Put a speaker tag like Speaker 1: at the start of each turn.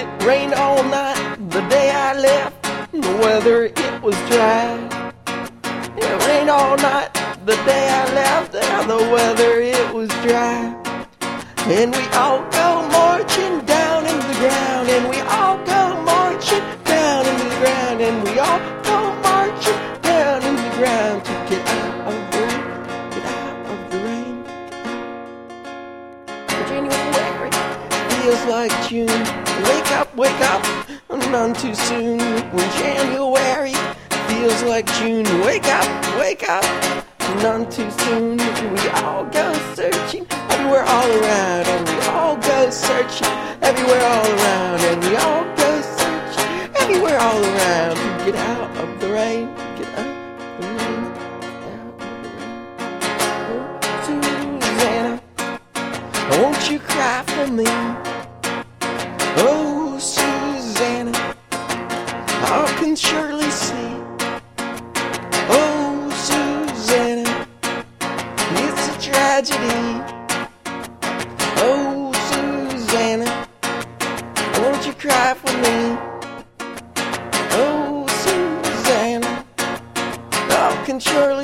Speaker 1: It rained all night the day I left. The weather, it was dry. It rained all night the day I left. And the weather, it was dry. And we all go marching down into the ground. And we all go marching down into the ground. And we all go marching down into the ground to get out of the rain. Get out of the rain. January feels like June. Wake up, none too soon. When January feels like June. Wake up, none too soon. We all go searching everywhere all around. And we all go searching everywhere all around. And we all go searching everywhere all around to get out of the rain. Get out of the rain. Out of the rain. Oh, Susanna, won't you cry for me? Oh, Susanna, I can surely see. Oh, Susanna, it's a tragedy. Oh, Susanna, won't you cry for me? Oh, Susanna, I can surely